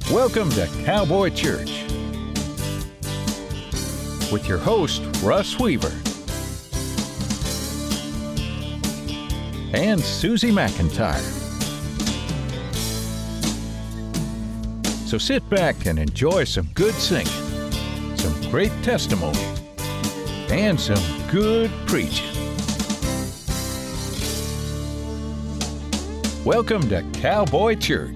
Welcome to Cowboy Church with your host, Russ Weaver, and Susie McIntyre. So sit back and enjoy some good singing, some great testimony, and some good preaching. Welcome to Cowboy Church.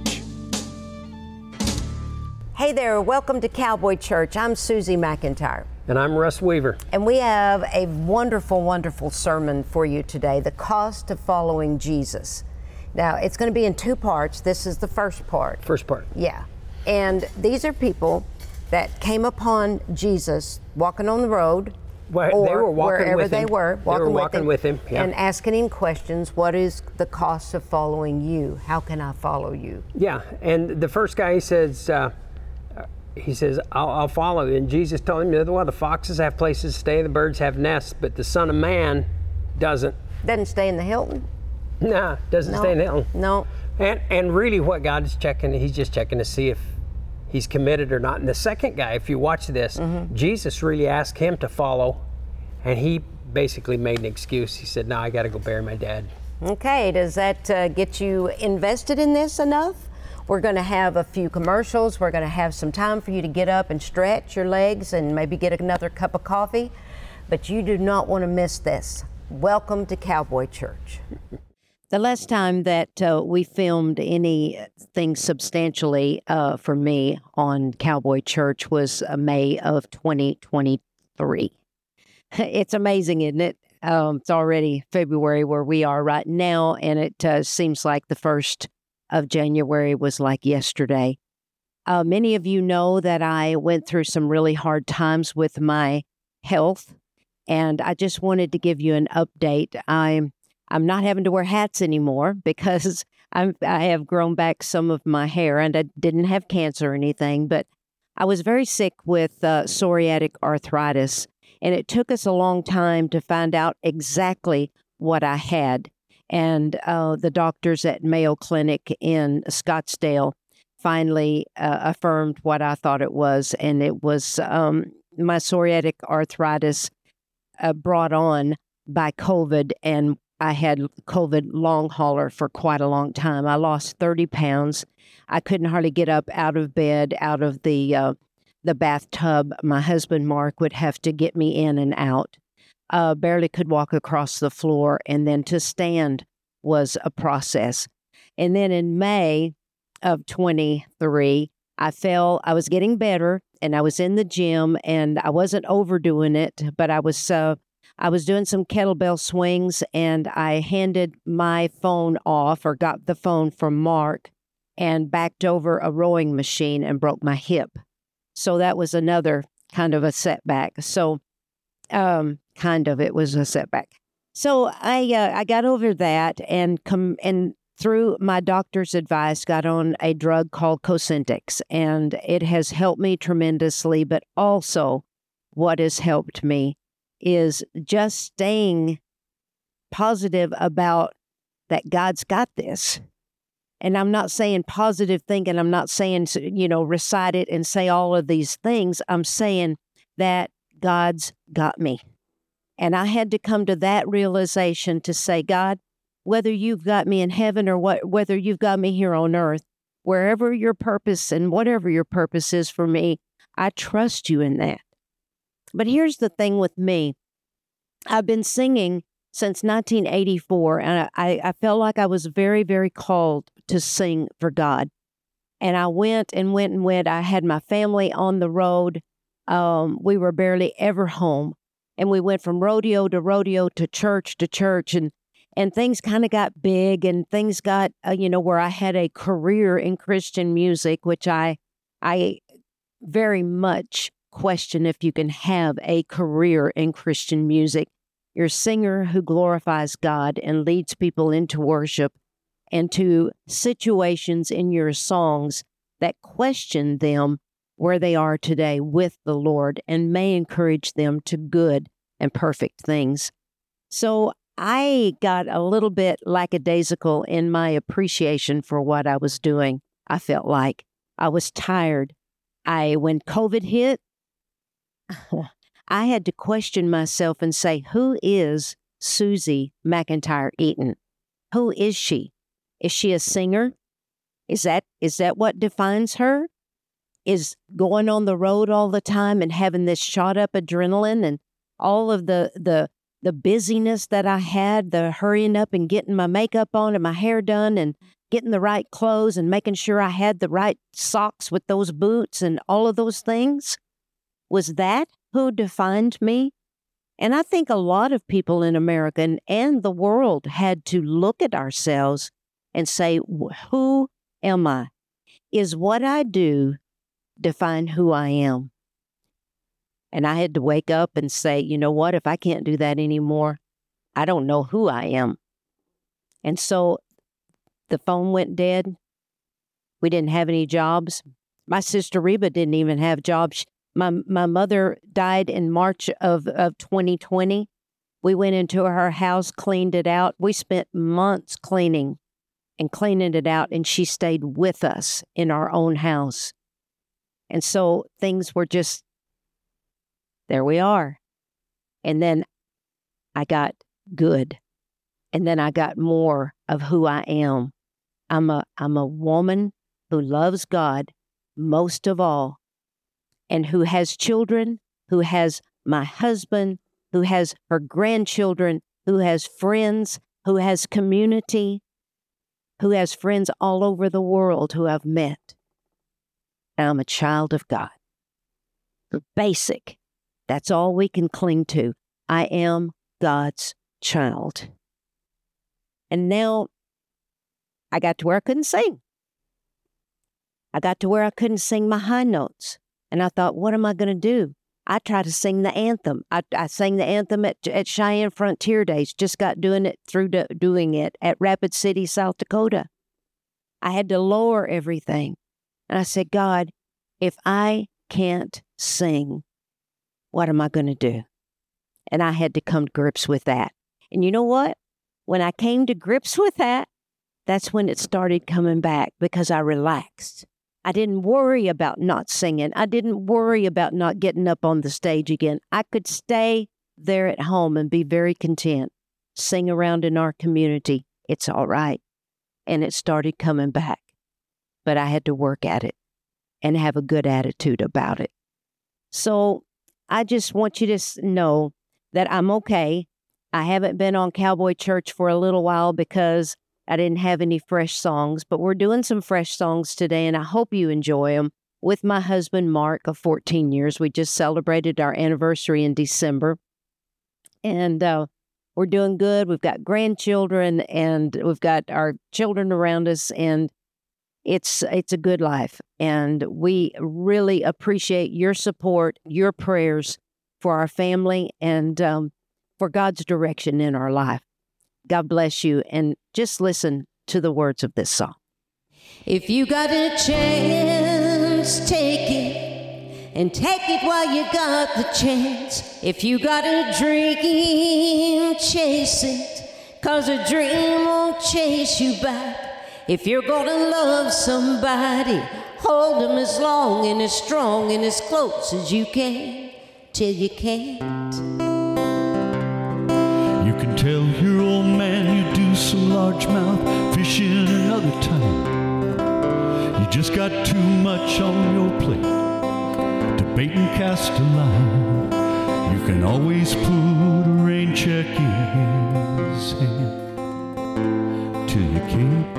Hey there, welcome to Cowboy Church. I'm Susie McIntyre. And I'm Russ Weaver. And we have a wonderful, wonderful sermon for you today, The Cost of Following Jesus. Now, it's going to be in two parts. This is the first part. First part. Yeah. And these are people that came upon Jesus walking on the road, Well, or they were walking wherever with they him. were, walking with him, yeah. and asking him questions. What is the cost of following you? How can I follow you? Yeah, and the first guy he says, I'll follow you. And Jesus told him, well, the foxes have places to stay, the birds have nests, but the Son of Man doesn't. Doesn't stay in the Hilton? Nah, doesn't stay in the Hilton. No. And really what God is checking, he's just checking to see if he's committed or not. And the second guy, if you watch this, Jesus really asked him to follow, and he basically made an excuse. He said, no, I got to go bury my dad. Okay, does that get you invested in this enough? We're going to have a few commercials. We're going to have some time for you to get up and stretch your legs and maybe get another cup of coffee. But you do not want to miss this. Welcome to Cowboy Church. The last time that we filmed anything substantially for me on Cowboy Church was May of 2023. It's amazing, isn't it? It's already February where we are right now, and it seems like the 1st of January was like yesterday. Many of you know that I went through some really hard times with my health, and I just wanted to give you an update. I'm not having to wear hats anymore because I have grown back some of my hair, and I didn't have cancer or anything, but I was very sick with psoriatic arthritis, and it took us a long time to find out exactly what I had. And the doctors at Mayo Clinic in Scottsdale finally affirmed what I thought it was, and it was my psoriatic arthritis brought on by COVID, and I had COVID long hauler for quite a long time. I lost 30 pounds. I couldn't hardly get up out of bed, out of the bathtub. My husband, Mark, would have to get me in and out. Barely could walk across the floor, and then to stand was a process. And then in May of 23, I was getting better, and I was in the gym, and I wasn't overdoing it, but I was doing some kettlebell swings, and I handed my phone off, or got the phone from Mark, and backed over a rowing machine and broke my hip. So that was another kind of a setback. So it was a setback. So I got over that and through my doctor's advice, got on a drug called Cosentyx, and it has helped me tremendously. But also what has helped me is just staying positive about that God's got this. And I'm not saying positive thinking. I'm not saying, recite it and say all of these things. I'm saying that God's got me. And I had to come to that realization to say, God, whether you've got me in heaven or whether you've got me here on earth, wherever your purpose and whatever your purpose is for me, I trust you in that. But here's the thing with me. I've been singing since 1984, and I felt like I was very, very called to sing for God. And I went. I had my family on the road. We were barely ever home. And we went from rodeo to church, and things kind of got big, and things got, where I had a career in Christian music, which I very much question if you can have a career in Christian music. You're a singer who glorifies God and leads people into worship and to situations in your songs that question them where they are today with the Lord and may encourage them to good and perfect things. So I got a little bit lackadaisical in my appreciation for what I was doing, I felt like. I was tired. When COVID hit, I had to question myself and say, who is Susie McIntyre Eaton? Who is she? Is she a singer? Is that what defines her? Is going on the road all the time and having this shot up adrenaline and all of the busyness that I had, the hurrying up and getting my makeup on and my hair done and getting the right clothes and making sure I had the right socks with those boots and all of those things? Was that who defined me? And I think a lot of people in America and the world had to look at ourselves and say, who am I? Is what I do define who I am? And I had to wake up and say, you know what? If I can't do that anymore, I don't know who I am. And so the phone went dead. We didn't have any jobs. My sister Reba didn't even have jobs. My mother died in March of 2020. We went into her house, cleaned it out. We spent months cleaning it out, and she stayed with us in our own house. And so things were just, there we are. And then I got good. And then I got more of who I am. I'm a woman who loves God most of all, and who has children, who has my husband, who has her grandchildren, who has friends, who has community, who has friends all over the world who I've met. I'm a child of God. Basic. That's all we can cling to. I am God's child. And now I got to where I couldn't sing. I got to where I couldn't sing my high notes. And I thought, what am I going to do? I tried to sing the anthem. I sang the anthem at Cheyenne Frontier Days. Just got doing it at Rapid City, South Dakota. I had to lower everything. And I said, God, if I can't sing, what am I going to do? And I had to come to grips with that. And you know what? When I came to grips with that, that's when it started coming back, because I relaxed. I didn't worry about not singing. I didn't worry about not getting up on the stage again. I could stay there at home and be very content. Sing around in our community. It's all right. And it started coming back. But I had to work at it and have a good attitude about it. So I just want you to know that I'm okay. I haven't been on Cowboy Church for a little while because I didn't have any fresh songs, but we're doing some fresh songs today, and I hope you enjoy them. With my husband, Mark, of 14 years. We just celebrated our anniversary in December, and we're doing good. We've got grandchildren, and we've got our children around us, and it's a good life. And we really appreciate your support, your prayers for our family, and for God's direction in our life. God bless you, and just listen to the words of this song. If you got a chance, take it, and take it while you got the chance. If you got a dream, chase it, 'cause a dream won't chase you back. If you're gonna love somebody, hold them as long and as strong and as close as you can, till you can't. You can tell your old man you do some largemouth fishing another time. You just got too much on your plate to bait and cast a line. You can always put a rain check in his hand till you can't.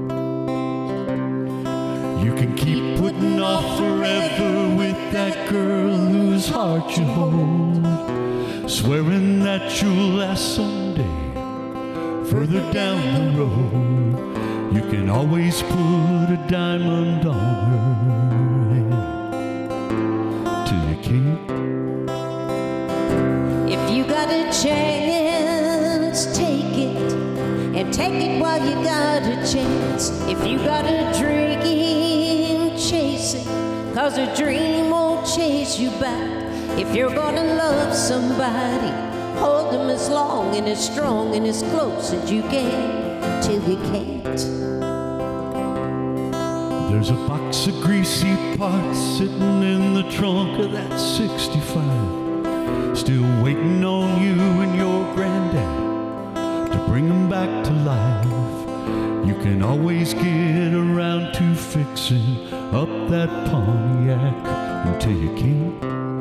You can keep putting off forever with that girl whose heart you hold, swearing that you'll last someday further down the road. You can always put a diamond on her head till you can't. If you got a chance, take it, and take it while you got a chance. If you got a dream, chase it, 'cause a dream won't chase you back. If you're gonna love somebody, hold them as long and as strong and as close as you can, till you can't. There's a box of greasy parts sitting in the trunk of that 65, still waiting on you and your granddad to bring them back to life. You can always get around to fixing up that Pontiac until you can't.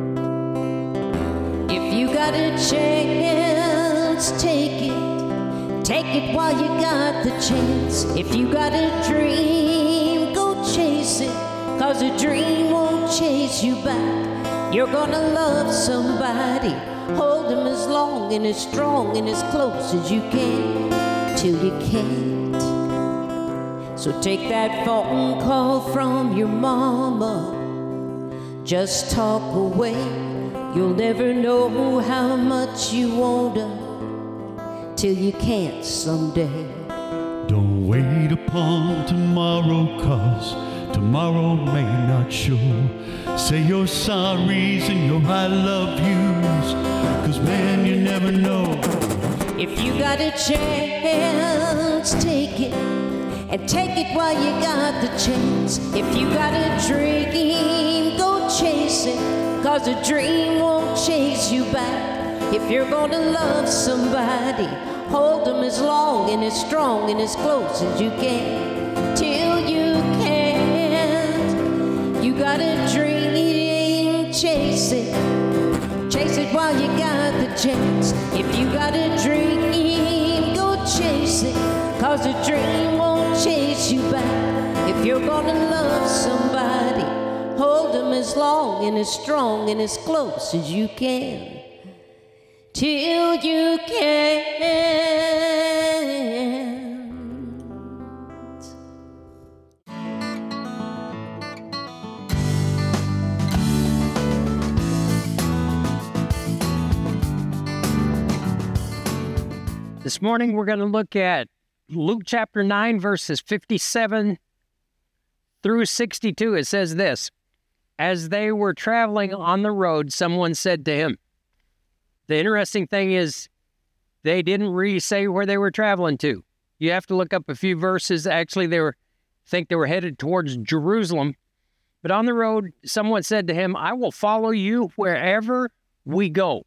If you got a chance, take it. Take it while you got the chance. If you got a dream, go chase it. 'Cause a dream won't chase you back. You're gonna love somebody. Hold them as long and as strong and as close as you can, till you can't. So take that phone call from your mama. Just talk away. You'll never know how much you want her till you can't someday. Don't wait upon tomorrow, 'cause tomorrow may not show. Say your sorries and your I love yous, 'cause man, you never know. If you got a chance, take it. And take it while you got the chance. If you got a dream, go chase it. 'Cause a dream won't chase you back. If you're gonna love somebody, hold them as long and as strong and as close as you can, till you can't. You got a dream, chase it. Chase it while you got the chance. If you got a dream, go chase it. 'Cause a dream won't chase you back. If you're gonna love somebody, hold them as long and as strong and as close as you can, till you can't. This morning we're going to look at Luke chapter 9, verses 57 through 62. It says this: as they were traveling on the road, someone said to him. The interesting thing is they didn't really say where they were traveling to. You have to look up a few verses. Actually, they were headed towards Jerusalem. But on the road, someone said to him, I will follow you wherever we go.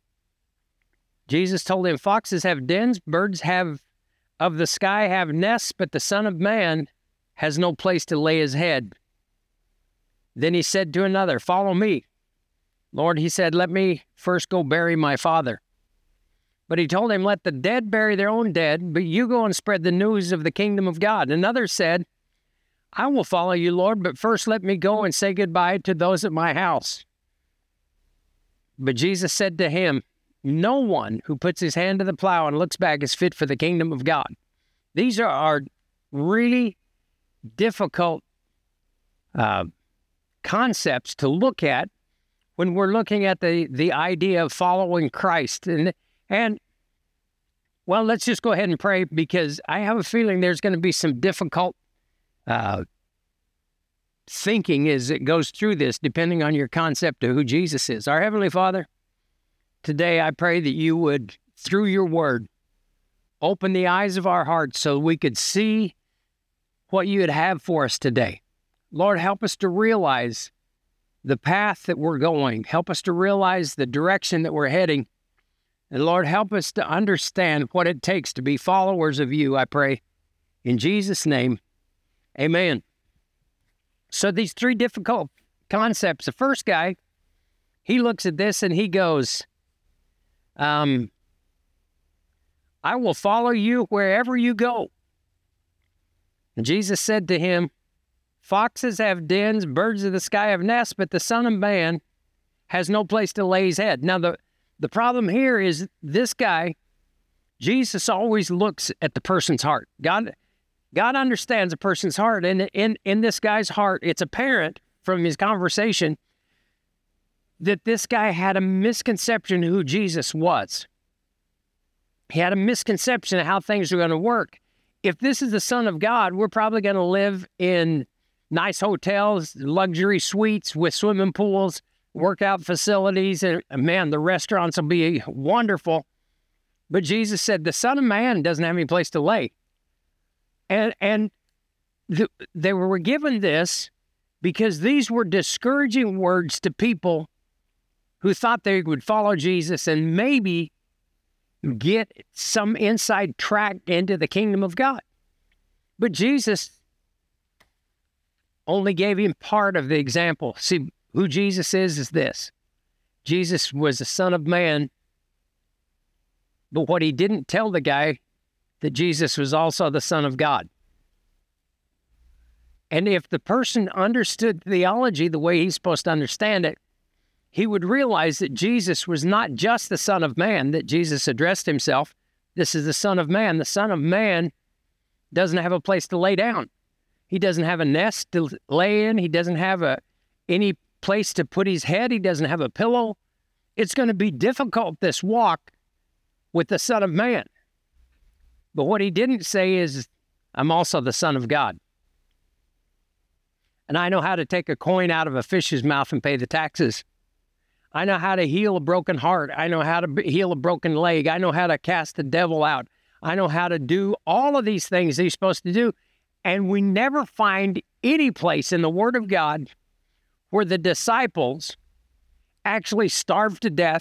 Jesus told him, foxes have dens, birds of the sky have nests, but the Son of Man has no place to lay his head. Then he said to another, follow me. Lord, he said, let me first go bury my father. But he told him, let the dead bury their own dead, but you go and spread the news of the kingdom of God. Another said, I will follow you, Lord, but first let me go and say goodbye to those at my house. But Jesus said to him, no one who puts his hand to the plow and looks back is fit for the kingdom of God. These are really difficult concepts to look at when we're looking at the idea of following Christ. And well, let's just go ahead and pray, because I have a feeling there's going to be some difficult thinking as it goes through this, depending on your concept of who Jesus is. Our Heavenly Father, today I pray that you would, through your word, open the eyes of our hearts so we could see what you would have for us today. Lord, help us to realize the path that we're going. Help us to realize the direction that we're heading. And Lord, help us to understand what it takes to be followers of you, I pray. In Jesus' name, amen. So these three difficult concepts. The first guy, he looks at this and he goes, I will follow you wherever you go. And Jesus said to him, foxes have dens, birds of the sky have nests, but the Son of Man has no place to lay his head. Now, the problem here is this guy, Jesus always looks at the person's heart. God understands a person's heart, and in this guy's heart, it's apparent from his conversation that this guy had a misconception of who Jesus was. He had a misconception of how things were going to work. If this is the Son of God, we're probably going to live in nice hotels, luxury suites with swimming pools, workout facilities, and man, the restaurants will be wonderful. But Jesus said, the Son of Man doesn't have any place to lay. And they were given this because these were discouraging words to people who thought they would follow Jesus and maybe get some inside track into the kingdom of God. But Jesus only gave him part of the example. See, who Jesus is this. Jesus was the Son of Man, but what he didn't tell the guy, that Jesus was also the Son of God. And if the person understood theology the way he's supposed to understand it, he would realize that Jesus was not just the Son of Man, that Jesus addressed himself. This is the Son of Man. The Son of Man doesn't have a place to lay down. He doesn't have a nest to lay in. He doesn't have any place to put his head. He doesn't have a pillow. It's going to be difficult, this walk with the Son of Man. But what he didn't say is, I'm also the Son of God. And I know how to take a coin out of a fish's mouth and pay the taxes. I know how to heal a broken heart. I know how to heal a broken leg. I know how to cast the devil out. I know how to do all of these things he's supposed to do. And we never find any place in the Word of God where the disciples actually starved to death.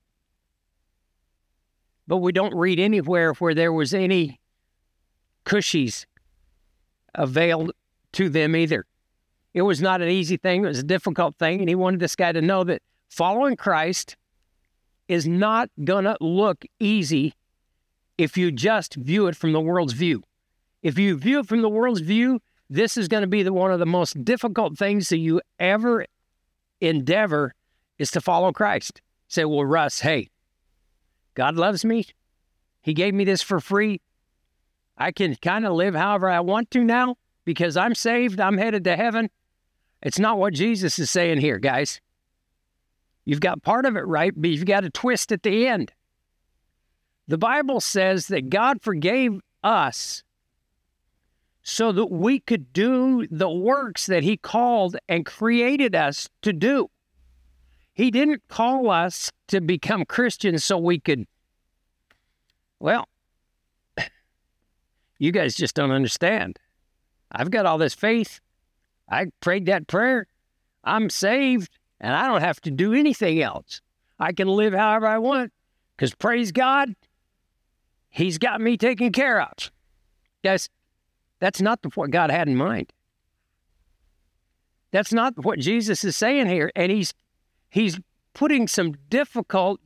But we don't read anywhere where there was any cushies availed to them either. It was not an easy thing. It was a difficult thing. And he wanted this guy to know that following Christ is not going to look easy if you just view it from the world's view. If you view it from the world's view, this is going to be one of the most difficult things that you ever endeavor is to follow Christ. Say, well, Russ, hey, God loves me. He gave me this for free. I can kind of live however I want to now because I'm saved. I'm headed to heaven. It's not what Jesus is saying here, guys. You've got part of it right, but you've got a twist at the end. The Bible says that God forgave us so that we could do the works that he called and created us to do. He didn't call us to become Christians so we could, well, you guys just don't understand. I've got all this faith. I prayed that prayer. I'm saved, and I don't have to do anything else. I can live however I want because, praise God, he's got me taken care of. Guys, that's not what God had in mind. That's not what Jesus is saying here. And he's putting some difficult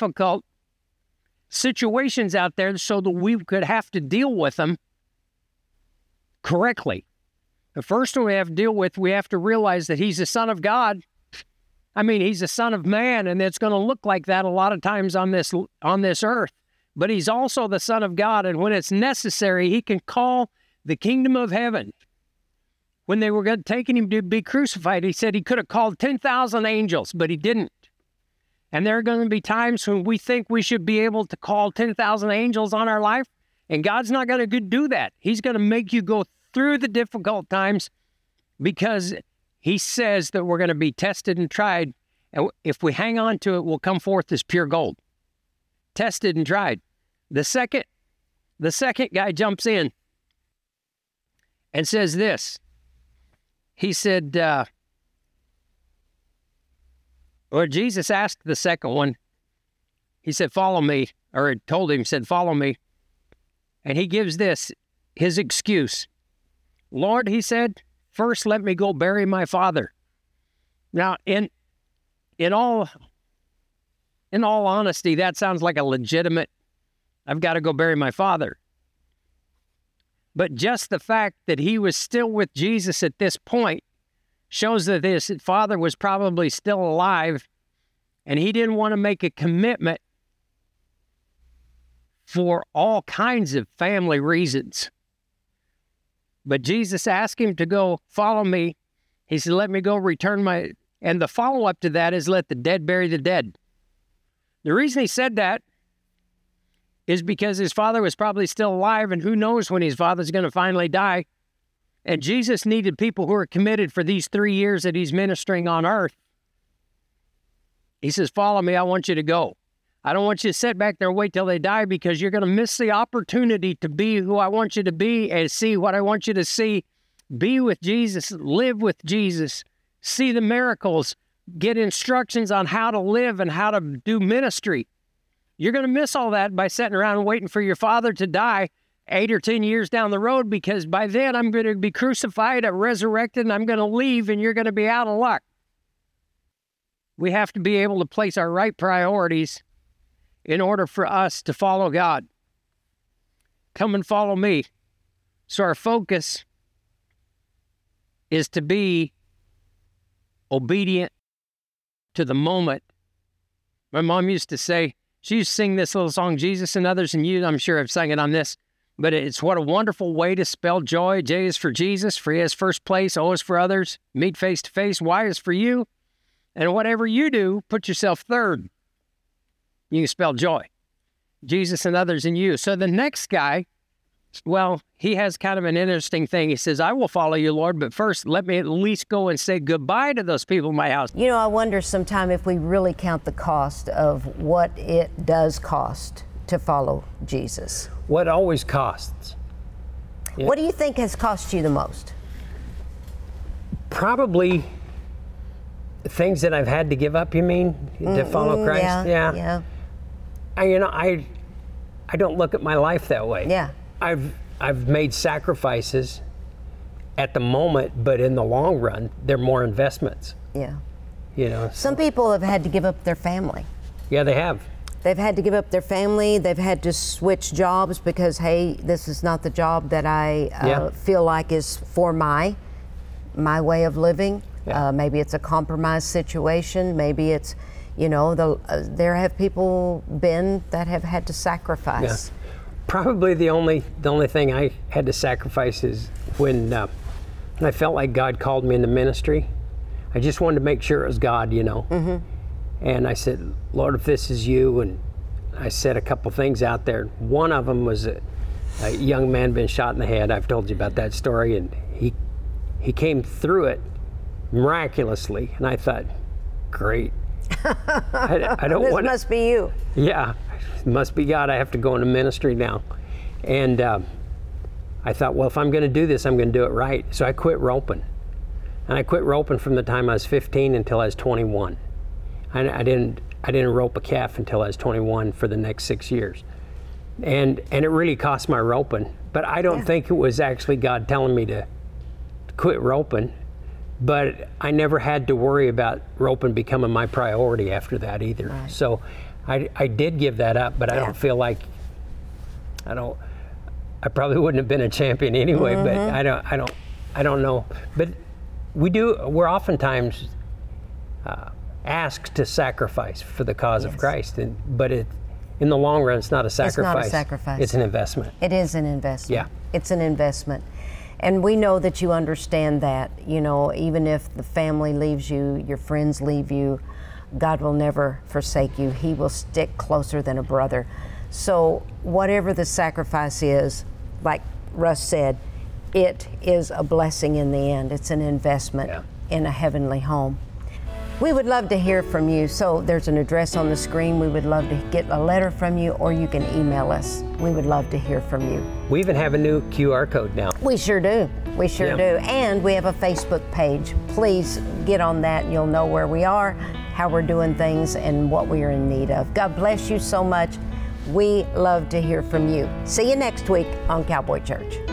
situations out there so that we could have to deal with them correctly. The first one we have to deal with, we have to realize that he's the Son of God. I mean, he's the Son of Man, and it's going to look like that a lot of times on this earth. But he's also the Son of God, and when it's necessary, he can call the kingdom of heaven. When they were taking him to be crucified, he said he could have called 10,000 angels, but he didn't. And there are going to be times when we think we should be able to call 10,000 angels on our life, and God's not going to do that. He's going to make you go through the difficult times because he says that we're going to be tested and tried, and if we hang on to it, we'll come forth as pure gold. Tested and tried. The second guy jumps in and says this. He said, or Jesus asked the second one, he said, follow me, or told him, said, follow me. And he gives his excuse. Lord, he said, first let me go bury my father. Now, in all honesty, that sounds like a legitimate, I've got to go bury my father. But just the fact that he was still with Jesus at this point shows that his father was probably still alive, and he didn't want to make a commitment for all kinds of family reasons. But Jesus asked him to go follow me. He said, let me go and the follow-up to that is let the dead bury the dead. The reason he said that is because his father was probably still alive, and who knows when his father's going to finally die. And Jesus needed people who are committed for these 3 years that he's ministering on earth. He says, follow me, I want you to go. I don't want you to sit back there and wait till they die because you're going to miss the opportunity to be who I want you to be and see what I want you to see be with Jesus, live with Jesus, see the miracles, get instructions on how to live and how to do ministry. You're going to miss all that by sitting around and waiting for your father to die 8 or 10 years down the road, because by then I'm going to be crucified, resurrected, and I'm going to leave, and you're going to be out of luck. We have to be able to place our right priorities in order for us to follow God. Come and follow me. So our focus is to be obedient to the moment. My mom used to say, she used to sing this little song, Jesus and Others and You. I'm sure I've sang it on this, but it's what a wonderful way to spell joy. J is for Jesus, for He is first place, O is for others, meet face to face, Y is for you. And whatever you do, put yourself third. You can spell joy. Jesus and Others and You. So the next guy, well, he has kind of an interesting thing. He says, I will follow you, Lord, but first let me at least go and say goodbye to those people in my house. You know, I wonder sometime if we really count the cost of what it does cost to follow Jesus. What always costs? Yeah. What do you think has cost you the most? Probably things that I've had to give up, you mean, to follow Christ? Yeah. I don't look at my life that way. Yeah. I've made sacrifices at the moment, but in the long run, they're more investments. Yeah. You know. Some people have had to give up their family. Yeah, they have. They've had to give up their family. They've had to switch jobs because, hey, this is not the job that I feel like is for my way of living. Yeah. Maybe it's a compromised situation. Maybe it's, you know, there have people been that have had to sacrifice. Yeah. Probably the only thing I had to sacrifice is when I felt like God called me into ministry. I just wanted to make sure it was God, you know. Mm-hmm. And I said, Lord, if this is you, and I said a couple things out there. One of them was a young man been shot in the head. I've told you about that story, and he came through it miraculously, and I thought, great. I don't want. This must be you. Yeah, it must be God. I have to go into ministry now, and I thought, well, if I'm going to do this, I'm going to do it right. So I quit roping, and I quit roping from the time I was 15 until I was 21. I didn't rope a calf until I was 21 for the next 6 years, and it really cost my roping. But I don't think it was actually God telling me to quit roping. But I never had to worry about roping becoming my priority after that either. Right. So I did give that up, but I don't feel like I probably wouldn't have been a champion anyway. Mm-hmm. But I don't know. But we're oftentimes asked to sacrifice for the cause of Christ, but in the long run, it's not a sacrifice. It's not a sacrifice. It's an investment. It is an investment. Yeah. It's an investment. And we know that you understand that, you know, even if the family leaves you, your friends leave you, God will never forsake you. He will stick closer than a brother. So whatever the sacrifice is, like Russ said, it is a blessing in the end. It's an investment in a heavenly home. We would love to hear from you. So there's an address on the screen. We would love to get a letter from you, or you can email us. We would love to hear from you. We even have a new QR code now. We sure do. We sure do. And we have a Facebook page. Please get on that and you'll know where we are, how we're doing things, and what we are in need of. God bless you so much. We love to hear from you. See you next week on Cowboy Church.